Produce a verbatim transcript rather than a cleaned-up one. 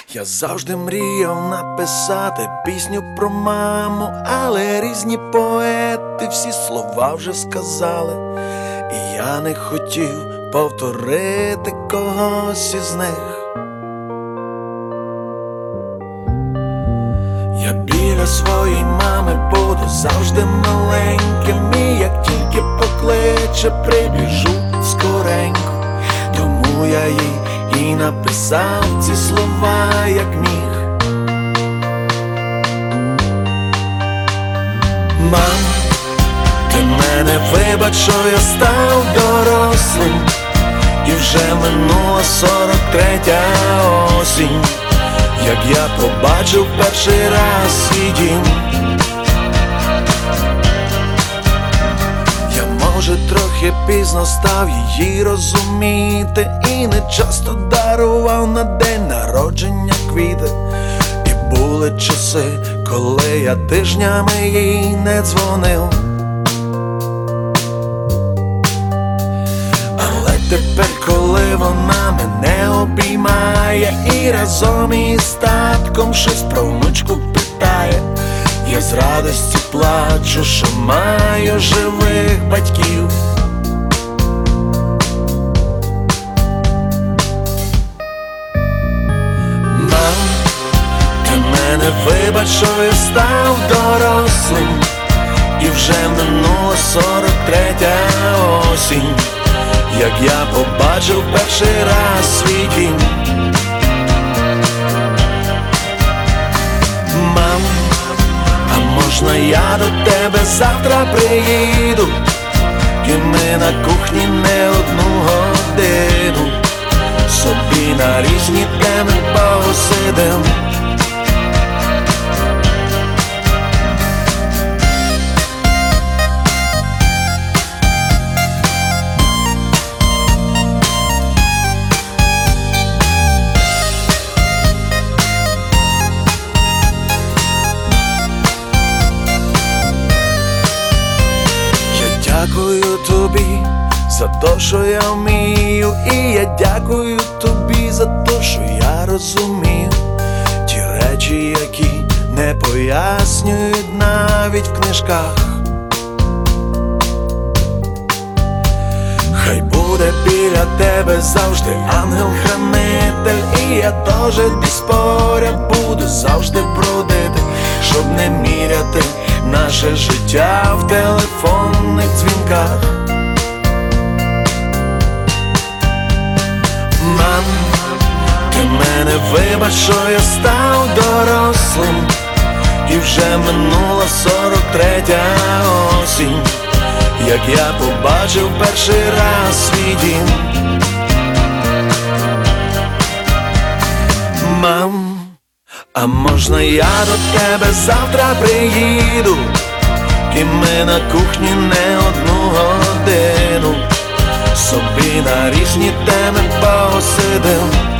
Я завжди мріяв написати пісню про маму, але різні поети всі слова вже сказали, і я не хотів повторити когось із них. Я біля своєї мами буду завжди маленьким, і як тільки покличе, прибіжу скоренько. Тому я їй і написав ці слова, як міг. Мам, ти мене вибач, що я став дорослим, і вже минула сорок третя осінь, як я побачив перший раз свій дім. Я, може, трохи пізно став її розуміти, і не часто дарував на день народження квіти. І були часи, коли я тижнями їй не дзвонив. Але тепер, коли вона мене обіймає і разом із татком щось про внучку питає, я з радості плачу, що маю живих батьків. Мам, ти мене вибач, що я став дорослим, і вже минула сорок третя осінь, як я побачив перший раз свій дім. Мам, а можна я до тебе завтра приїду, і ми на кухні не одну годину собі на різні теми посидим. Дякую тобі за те, що я вмію, і я дякую тобі за те, що я розумію ті речі, які не пояснюють навіть в книжках. Хай буде біля тебе завжди ангел-хранитель, і я теж десь поряд буду завжди бродити, щоб не міряти наше життя в телефонних дзвінках. Мам, ти мене вибач, що я став дорослим, і вже минула сорок третя осінь, як я побачив перший раз свій дім. Мам, а можна я до тебе завтра приїду, і ми на кухні не одну годину собі на різні теми посидим.